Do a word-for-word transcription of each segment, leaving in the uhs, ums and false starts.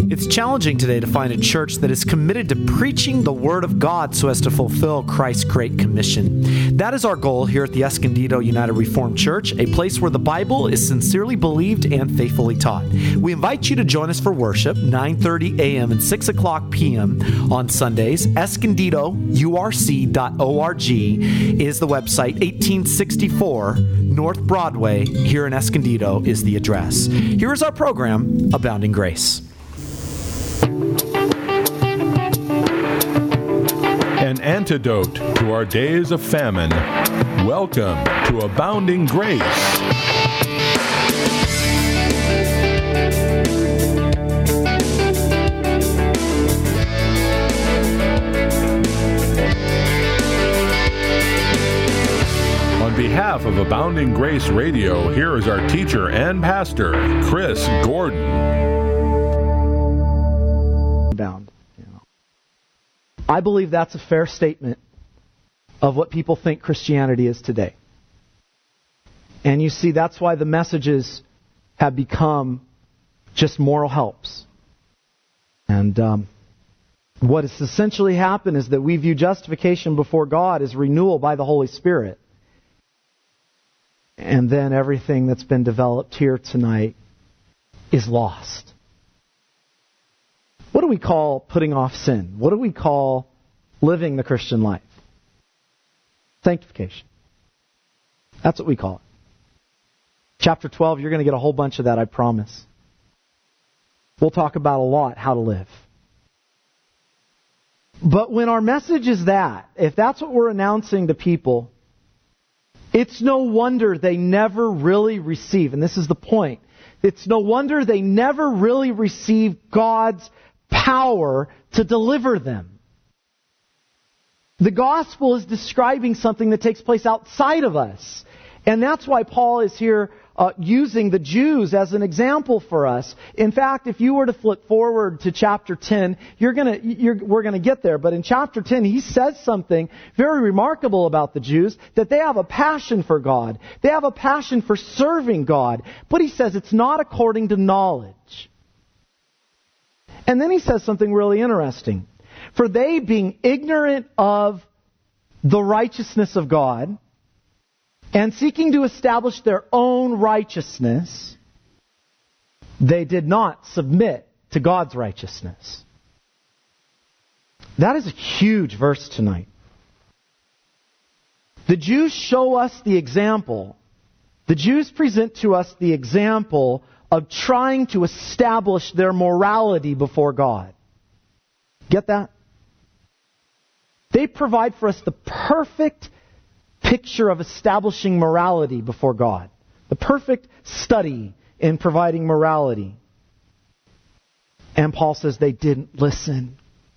It's challenging today to find a church that is committed to preaching the Word of God so as to fulfill Christ's Great Commission. That is our goal here at the Escondido United Reformed Church, a place where the Bible is sincerely believed and faithfully taught. We invite you to join us for worship, nine thirty a.m. and six o'clock p.m. on Sundays. Escondido U R C dot org is the website. eighteen sixty-four North Broadway here in Escondido is the address. Here is our program, Abounding Grace. An antidote to our days of famine. Welcome to Abounding Grace. On behalf of Abounding Grace Radio, here is our teacher and pastor, Chris Gordon. Bound. I believe that's a fair statement of what people think Christianity is today. And you see, that's why the messages have become just moral helps. And um, what has essentially happened is that we view justification before God as renewal by the Holy Spirit. And then everything that's been developed here tonight is lost. What do we call putting off sin? What do we call living the Christian life? Sanctification. That's what we call it. Chapter twelve, you're going to get a whole bunch of that, I promise. We'll talk about a lot how to live. But when our message is that, if that's what we're announcing to people, it's no wonder they never really receive, and this is the point, it's no wonder they never really receive God's power to deliver them. The gospel is describing something that takes place outside of us. And that's why Paul is here uh, using the Jews as an example for us. In fact, if you were to flip forward to chapter ten, you're gonna, you're, we're going to get there. But in chapter ten, he says something very remarkable about the Jews, that they have a passion for God. They have a passion for serving God. But he says it's not according to knowledge. And then he says something really interesting. For they, being ignorant of the righteousness of God, and seeking to establish their own righteousness, they did not submit to God's righteousness. That is a huge verse tonight. The Jews show us the example. The Jews present to us the example of trying to establish their morality before God. Get that? They provide for us the perfect picture of establishing morality before God. The perfect study in providing morality. And Paul says they didn't listen.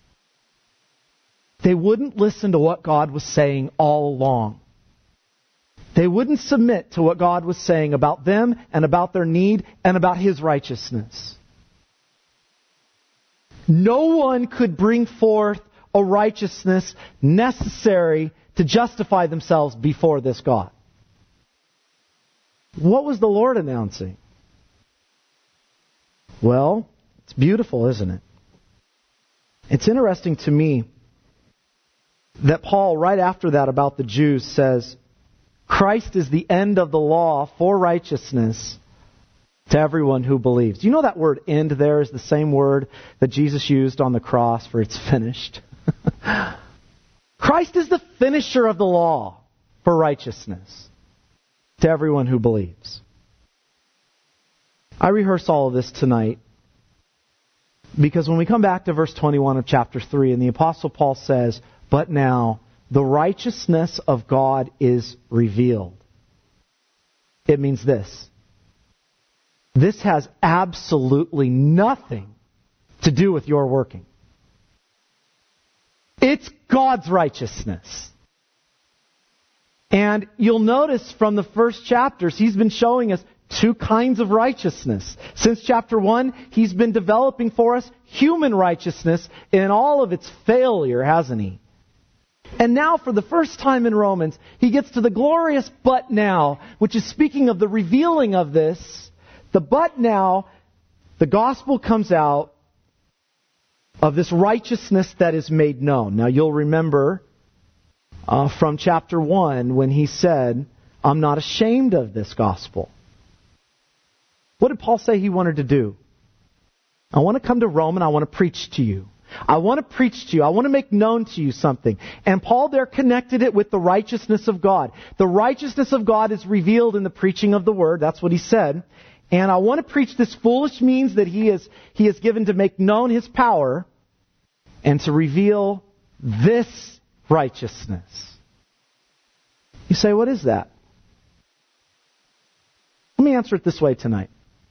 They wouldn't listen to what God was saying all along. They wouldn't submit to what God was saying about them and about their need and about His righteousness. No one could bring forth a righteousness necessary to justify themselves before this God. What was the Lord announcing? Well, it's beautiful, isn't it? It's interesting to me that Paul, right after that about the Jews, says, Christ is the end of the law for righteousness to everyone who believes. You know that word end there is the same word that Jesus used on the cross for it's finished. Christ is the finisher of the law for righteousness to everyone who believes. I rehearse all of this tonight because when we come back to verse twenty-one of chapter three, and the Apostle Paul says, but now the righteousness of God is revealed. It means this. This has absolutely nothing to do with your working. It's God's righteousness. And you'll notice from the first chapters, he's been showing us two kinds of righteousness. Since chapter one, he's been developing for us human righteousness in all of its failure, hasn't he? And now, for the first time in Romans, he gets to the glorious but now, which is speaking of the revealing of this. The but now, the gospel comes out, of this righteousness that is made known. Now you'll remember uh, from chapter one when he said, I'm not ashamed of this gospel. What did Paul say he wanted to do? I want to come to Rome and I want to preach to you. I want to preach to you. I want to make known to you something. And Paul there connected it with the righteousness of God. The righteousness of God is revealed in the preaching of the word. That's what he said. And I want to preach this foolish means that he is, he has given to make known his power and to reveal this righteousness. You say, what is that? Let me answer it this way tonight.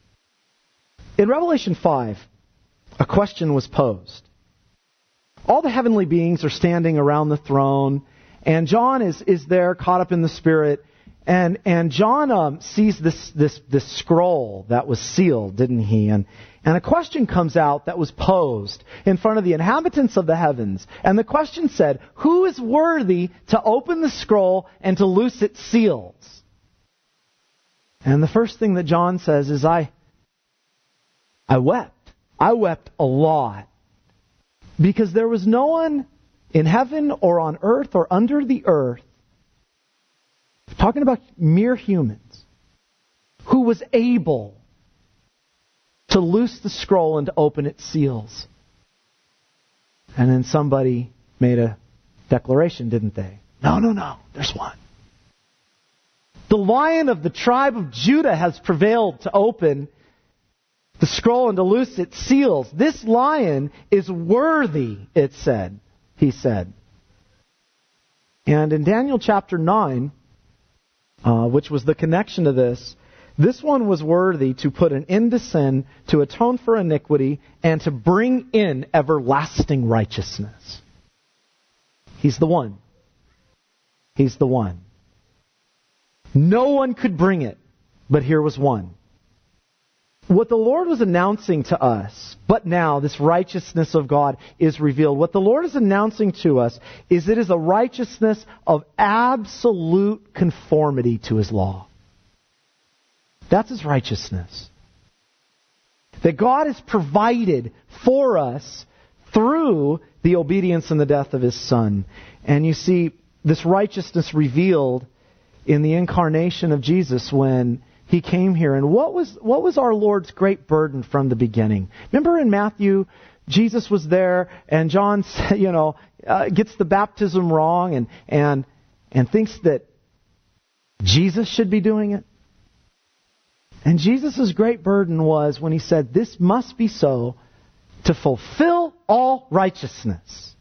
In Revelation five, a question was posed. All the heavenly beings are standing around the throne, and John is, is there caught up in the Spirit, and and John um, sees this, this this scroll that was sealed, didn't he? And and a question comes out that was posed in front of the inhabitants of the heavens, and the question said, who is worthy to open the scroll and to loose its seals? And the first thing that John says is, I I wept. I wept a lot. Because there was no one in heaven or on earth or under the earth, talking about mere humans, who was able to loose the scroll and to open its seals. And then somebody made a declaration, didn't they? No, no, no, there's one. The Lion of the tribe of Judah has prevailed to open the scroll and to loose its seals. This lion is worthy, it said, he said. And in Daniel chapter nine, uh, which was the connection to this, this one was worthy to put an end to sin, to atone for iniquity, and to bring in everlasting righteousness. He's the one. He's the one. No one could bring it, but here was one. What the Lord was announcing to us, but now this righteousness of God is revealed. What the Lord is announcing to us is it is a righteousness of absolute conformity to His law. That's His righteousness. That God has provided for us through the obedience and the death of His Son. And you see this righteousness revealed in the incarnation of Jesus when He came here. And what was what was our Lord's great burden from the beginning? Remember in Matthew, Jesus was there, and John, you know, uh, gets the baptism wrong, and and and thinks that Jesus should be doing it. And Jesus' great burden was when He said, "This must be so to fulfill all righteousness."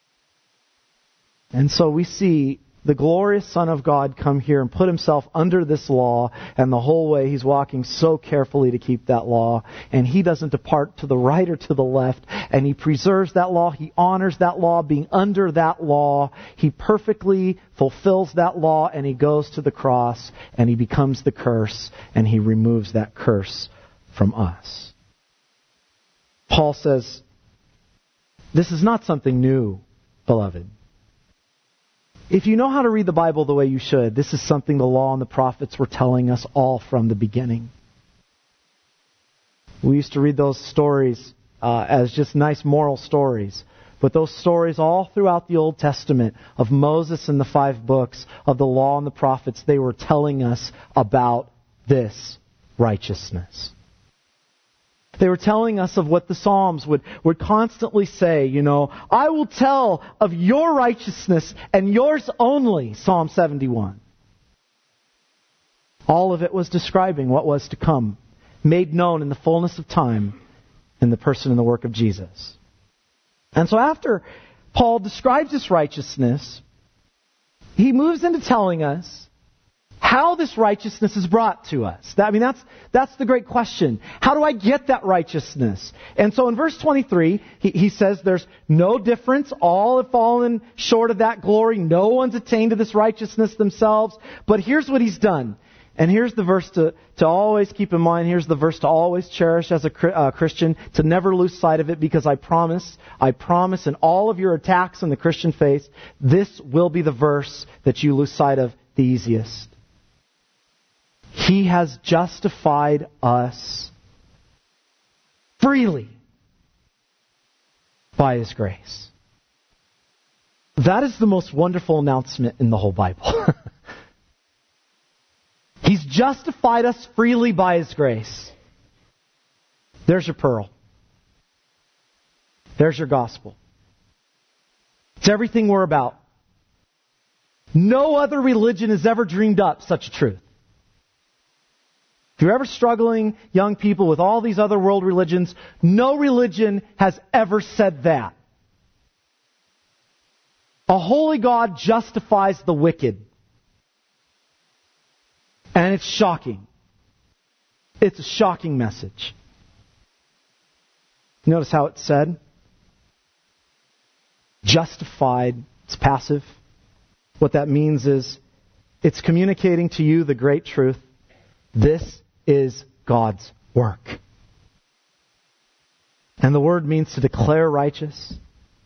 And so we see the glorious Son of God come here and put Himself under this law, and the whole way He's walking so carefully to keep that law, and He doesn't depart to the right or to the left, and He preserves that law, He honors that law, being under that law, He perfectly fulfills that law, and He goes to the cross, and He becomes the curse, and He removes that curse from us. Paul says, this is not something new, beloved. If you know how to read the Bible the way you should, this is something the law and the prophets were telling us all from the beginning. We used to read those stories uh, as just nice moral stories. But those stories all throughout the Old Testament of Moses and the five books, of the law and the prophets, they were telling us about this righteousness. They were telling us of what the Psalms would, would constantly say, you know, I will tell of your righteousness and yours only, Psalm seventy-one. All of it was describing what was to come, made known in the fullness of time in the person and the work of Jesus. And so after Paul describes this righteousness, he moves into telling us how this righteousness is brought to us. That, I mean, that's that's the great question. How do I get that righteousness? And so in verse twenty-three, he, he says there's no difference. All have fallen short of that glory. No one's attained to this righteousness themselves. But here's what He's done. And here's the verse to, to always keep in mind. Here's the verse to always cherish as a uh, Christian, to never lose sight of it, because I promise, I promise in all of your attacks on the Christian faith, this will be the verse that you lose sight of the easiest. He has justified us freely by His grace. That is the most wonderful announcement in the whole Bible. He's justified us freely by His grace. There's your pearl. There's your gospel. It's everything we're about. No other religion has ever dreamed up such a truth. If you're ever struggling, young people, with all these other world religions, no religion has ever said that. A holy God justifies the wicked. And it's shocking. It's a shocking message. Notice how it's said. Justified. It's passive. What that means is it's communicating to you the great truth. This is God's work. And the word means to declare righteous.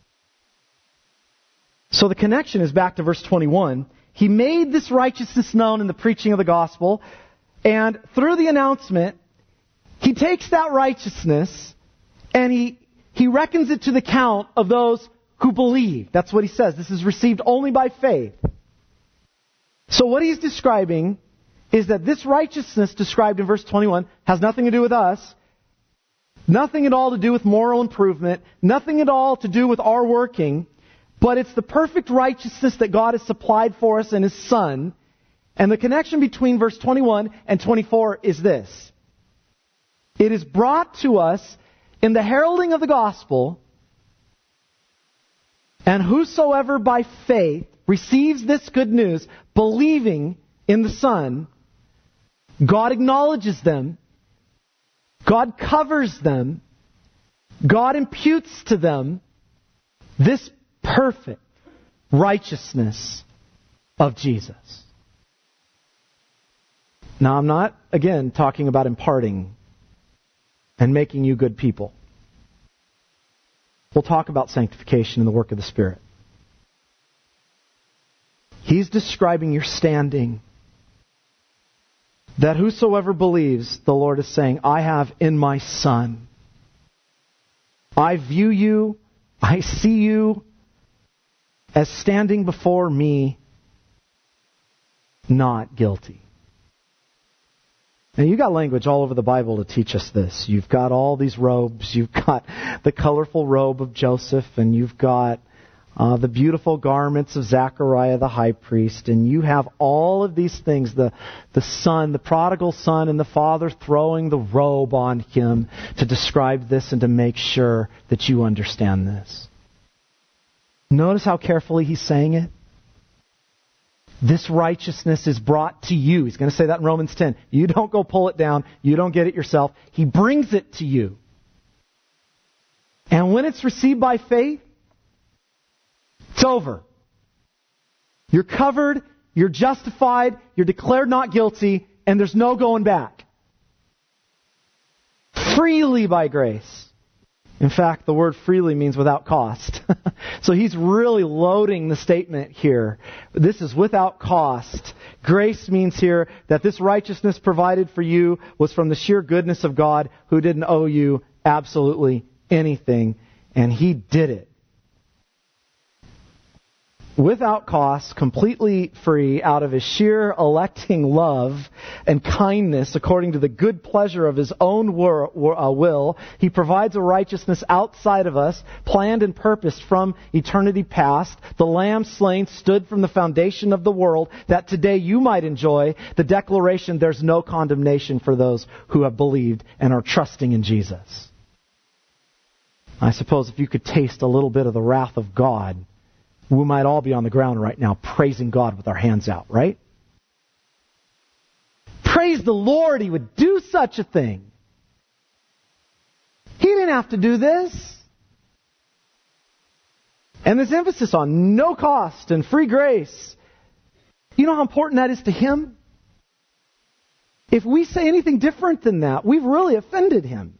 So the connection is back to verse twenty-one. He made this righteousness known in the preaching of the gospel. And through the announcement, He takes that righteousness and He, he reckons it to the count of those who believe. That's what He says. This is received only by faith. So what He's describing is that this righteousness described in verse twenty-one has nothing to do with us. Nothing at all to do with moral improvement. Nothing at all to do with our working. But it's the perfect righteousness that God has supplied for us in His Son. And the connection between verse twenty-one and twenty-four is this. It is brought to us in the heralding of the gospel. And whosoever by faith receives this good news, believing in the Son, God acknowledges them. God covers them. God imputes to them this perfect righteousness of Jesus. Now, I'm not, again, talking about imparting and making you good people. We'll talk about sanctification and the work of the Spirit. He's describing your standing. That whosoever believes, the Lord is saying, I have in my Son. I view you, I see you as standing before me, not guilty. Now, you've got language all over the Bible to teach us this. You've got all these robes. You've got the colorful robe of Joseph, and you've got uh, the beautiful garments of Zechariah the high priest, and you have all of these things, the, the son, the prodigal son, and the father throwing the robe on him to describe this and to make sure that you understand this. Notice how carefully he's saying it. This righteousness is brought to you. He's going to say that in Romans ten. You don't go pull it down. You don't get it yourself. He brings it to you. And when it's received by faith, it's over. You're covered, you're justified, you're declared not guilty, and there's no going back. Freely by grace. In fact, the word freely means without cost. So he's really loading the statement here. This is without cost. Grace means here that this righteousness provided for you was from the sheer goodness of God, who didn't owe you absolutely anything. And He did it. Without cost, completely free, out of His sheer electing love and kindness, according to the good pleasure of His own will, He provides a righteousness outside of us, planned and purposed from eternity past. The Lamb slain stood from the foundation of the world, that today you might enjoy the declaration, there's no condemnation for those who have believed and are trusting in Jesus. I suppose if you could taste a little bit of the wrath of God, we might all be on the ground right now praising God with our hands out, right? Praise the Lord, He would do such a thing. He didn't have to do this. And this emphasis on no cost and free grace, you know how important that is to Him? If we say anything different than that, we've really offended Him.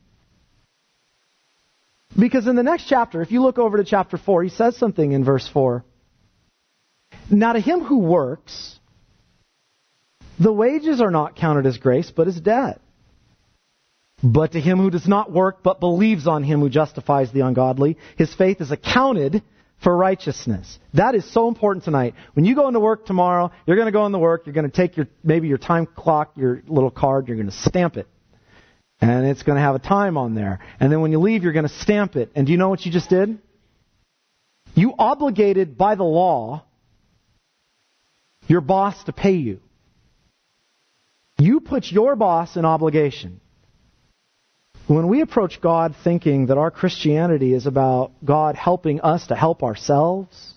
Because in the next chapter, if you look over to chapter four, He says something in verse four. Now to him who works, the wages are not counted as grace, but as debt. But to him who does not work, but believes on him who justifies the ungodly, his faith is accounted for righteousness. That is so important tonight. When you go into work tomorrow, you're going to go into work, you're going to take your maybe your time clock, your little card, you're going to stamp it. And it's going to have a time on there. And then when you leave, you're going to stamp it. And do you know what you just did? You obligated by the law your boss to pay you. You put your boss in obligation. When we approach God thinking that our Christianity is about God helping us to help ourselves,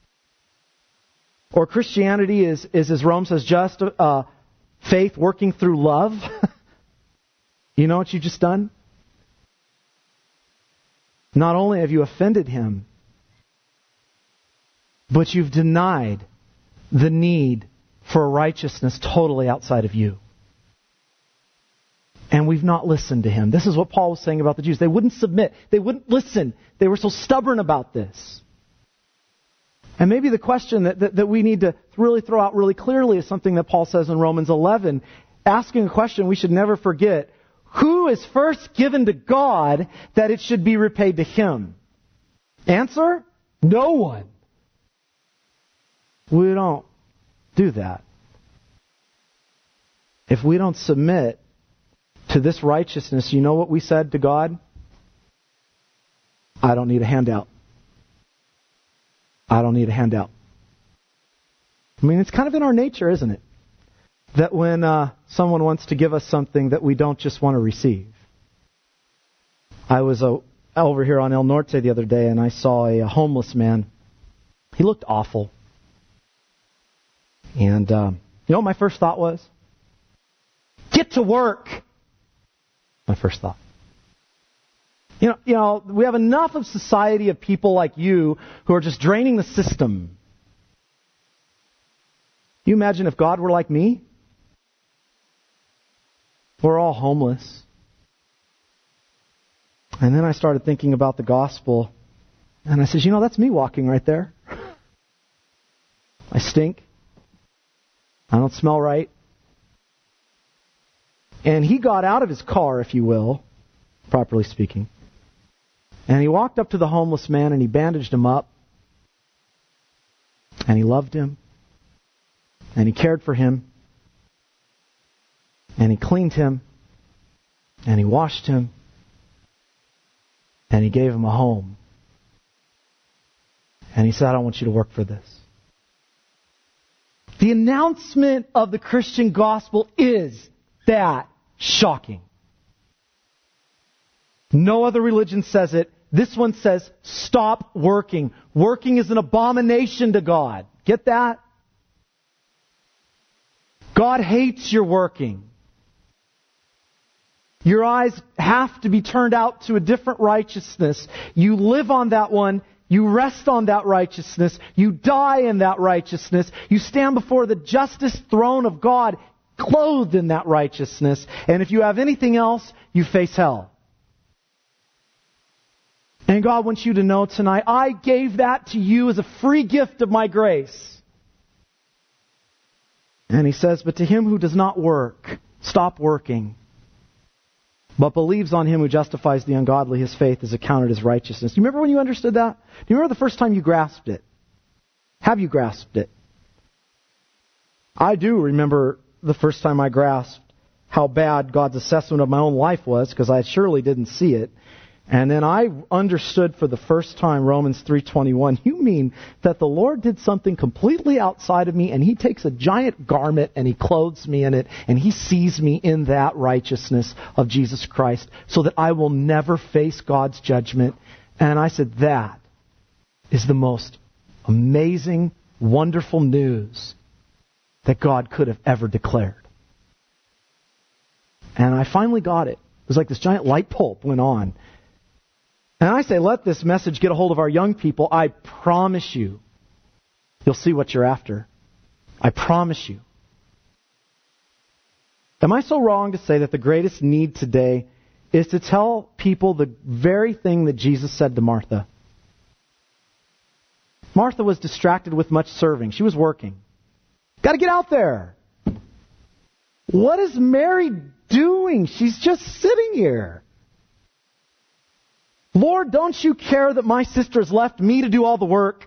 or Christianity is, is as Rome says, just uh, faith working through love, you know what you've just done? Not only have you offended him, but you've denied the need for a righteousness totally outside of you. And we've not listened to him. This is what Paul was saying about the Jews. They wouldn't submit. They wouldn't listen. They were so stubborn about this. And maybe the question that, that, that we need to really throw out really clearly is something that Paul says in Romans eleven. Asking a question we should never forget. Who is first given to God that it should be repaid to him? Answer? No one. We don't do that. If we don't submit to this righteousness, you know what we said to God? I don't need a handout. I don't need a handout. I mean, it's kind of in our nature, isn't it? That when uh, someone wants to give us something that we don't just want to receive. I was uh, over here on El Norte the other day and I saw a, a homeless man. He looked awful. And um, you know what my first thought was? Get to work! My first thought. You know, you know, we have enough of society of people like you who are just draining the system. You imagine if God were like me? We're all homeless. And then I started thinking about the gospel. And I said, you know, that's me walking right there. I stink. I don't smell right. And he got out of his car, if you will, properly speaking. And he walked up to the homeless man and he bandaged him up. And he loved him. And he cared for him. And he cleaned him. And he washed him. And he gave him a home. And he said, I don't want you to work for this. The announcement of the Christian gospel is that shocking. No other religion says it. This one says, stop working. Working is an abomination to God. Get that? God hates your working. Your eyes have to be turned out to a different righteousness. You live on that one. You rest on that righteousness. You die in that righteousness. You stand before the justice throne of God, clothed in that righteousness. And if you have anything else, you face hell. And God wants you to know tonight, I gave that to you as a free gift of my grace. And he says, but to him who does not work, stop working, but believes on him who justifies the ungodly, his faith is accounted as righteousness. Do you remember when you understood that? Do you remember the first time you grasped it? Have you grasped it? I do remember the first time I grasped how bad God's assessment of my own life was, because I surely didn't see it. And then I understood for the first time Romans three twenty-one. You mean that the Lord did something completely outside of me and He takes a giant garment and He clothes me in it and He sees me in that righteousness of Jesus Christ so that I will never face God's judgment. And I said, that is the most amazing, wonderful news that God could have ever declared. And I finally got it. It was like this giant light bulb went on. And I say, let this message get a hold of our young people. I promise you, you'll see what you're after. I promise you. Am I so wrong to say that the greatest need today is to tell people the very thing that Jesus said to Martha? Martha was distracted with much serving. She was working. Got to get out there. What is Mary doing? She's just sitting here. Lord, don't you care that my sister has left me to do all the work?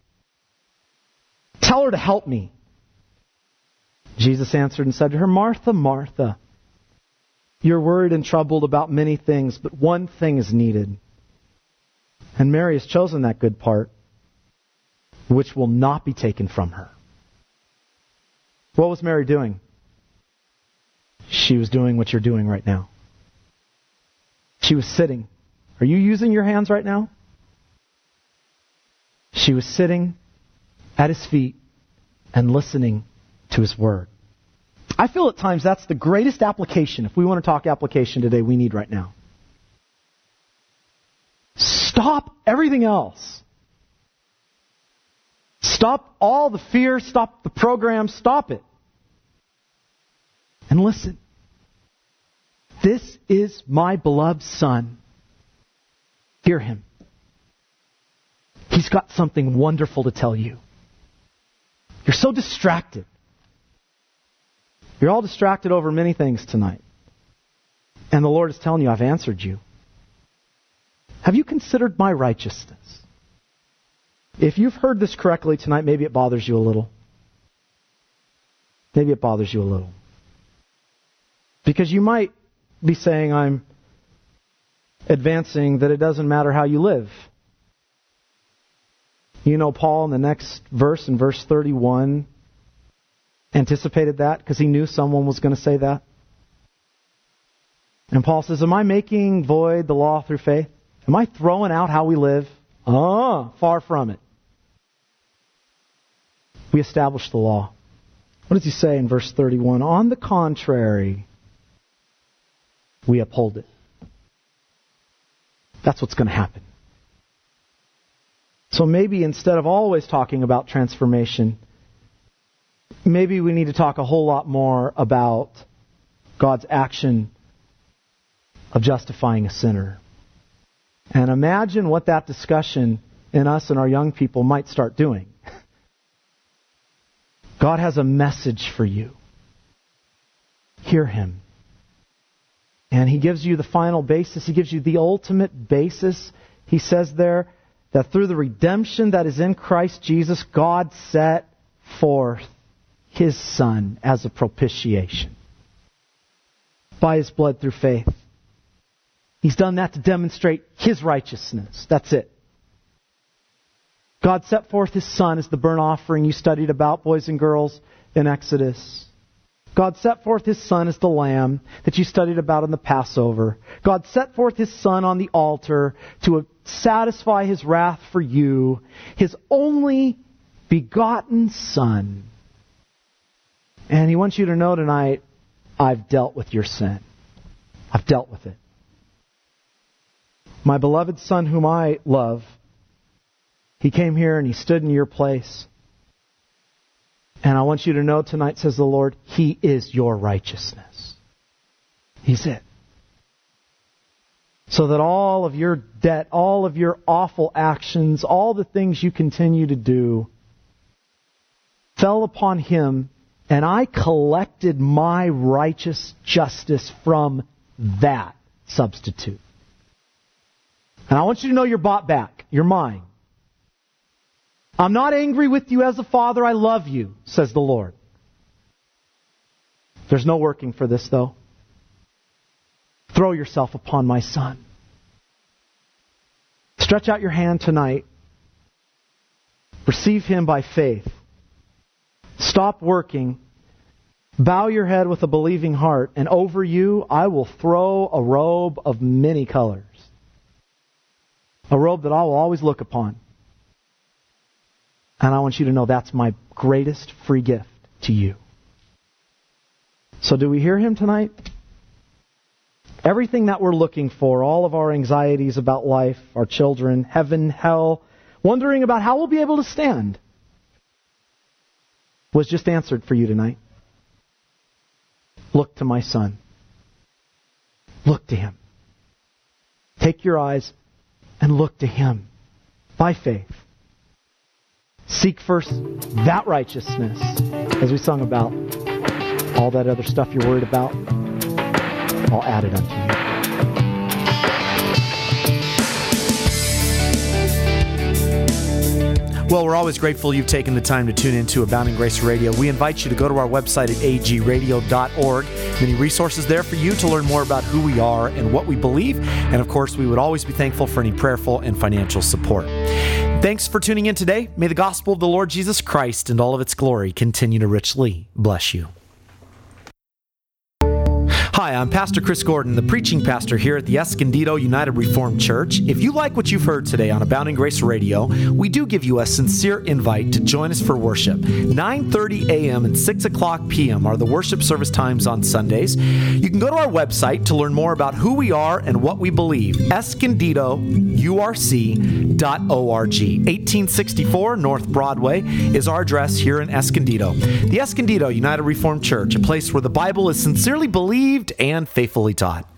Tell her to help me. Jesus answered and said to her, Martha, Martha, you're worried and troubled about many things, but one thing is needed. And Mary has chosen that good part, which will not be taken from her. What was Mary doing? She was doing what you're doing right now. She was sitting. Are you using your hands right now? She was sitting at His feet and listening to His Word. I feel at times that's the greatest application, if we want to talk application today, we need right now. Stop everything else. Stop all the fear, stop the program, stop it. And listen. This is my beloved Son. Hear Him. He's got something wonderful to tell you. You're so distracted. You're all distracted over many things tonight. And the Lord is telling you, I've answered you. Have you considered my righteousness? If you've heard this correctly tonight, maybe it bothers you a little. Maybe it bothers you a little. Because you might be saying, I'm advancing that it doesn't matter how you live. You know, Paul in the next verse, in verse thirty-one, anticipated that because he knew someone was going to say that. And Paul says, am I making void the law through faith? Am I throwing out how we live? Ah, far from it. We established the law. What does he say in verse thirty-one? On the contrary, we uphold it. That's what's going to happen. So maybe instead of always talking about transformation, maybe we need to talk a whole lot more about God's action of justifying a sinner. And imagine what that discussion in us and our young people might start doing. God has a message for you. Hear Him. And He gives you the final basis. He gives you the ultimate basis. He says there that through the redemption that is in Christ Jesus, God set forth His Son as a propitiation. By His blood through faith. He's done that to demonstrate His righteousness. That's it. God set forth His Son as the burnt offering you studied about, boys and girls, in Exodus. God set forth His Son as the Lamb that you studied about in the Passover. God set forth His Son on the altar to satisfy His wrath for you, His only begotten Son. And He wants you to know tonight, I've dealt with your sin. I've dealt with it. My beloved Son whom I love, He came here and He stood in your place. And I want you to know tonight, says the Lord, He is your righteousness. He's it. So that all of your debt, all of your awful actions, all the things you continue to do, fell upon Him, and I collected my righteous justice from that substitute. And I want you to know you're bought back. You're mine. I'm not angry with you as a father. I love you, says the Lord. There's no working for this, though. Throw yourself upon my Son. Stretch out your hand tonight. Receive Him by faith. Stop working. Bow your head with a believing heart. And over you, I will throw a robe of many colors. A robe that I will always look upon. And I want you to know that's my greatest free gift to you. So do we hear Him tonight? Everything that we're looking for, all of our anxieties about life, our children, heaven, hell, wondering about how we'll be able to stand, was just answered for you tonight. Look to my Son. Look to Him. Take your eyes and look to Him by faith. Seek first that righteousness, as we sung about. all that other stuff you're worried about, I'll add it unto you. Well, we're always grateful you've taken the time to tune into Abounding Grace Radio. We invite you to go to our website at a g radio dot org. Many resources there for you to learn more about who we are and what we believe. And of course, we would always be thankful for any prayerful and financial support. Thanks for tuning in today. May the gospel of the Lord Jesus Christ and all of its glory continue to richly bless you. Hi, I'm Pastor Chris Gordon, the preaching pastor here at the Escondido United Reformed Church. If you like what you've heard today on Abounding Grace Radio, we do give you a sincere invite to join us for worship. nine thirty a.m. and six o'clock p.m. are the worship service times on Sundays. You can go to our website to learn more about who we are and what we believe, escondido u r c dot org. eighteen sixty-four North Broadway is our address here in Escondido. The Escondido United Reformed Church, a place where the Bible is sincerely believed and faithfully taught.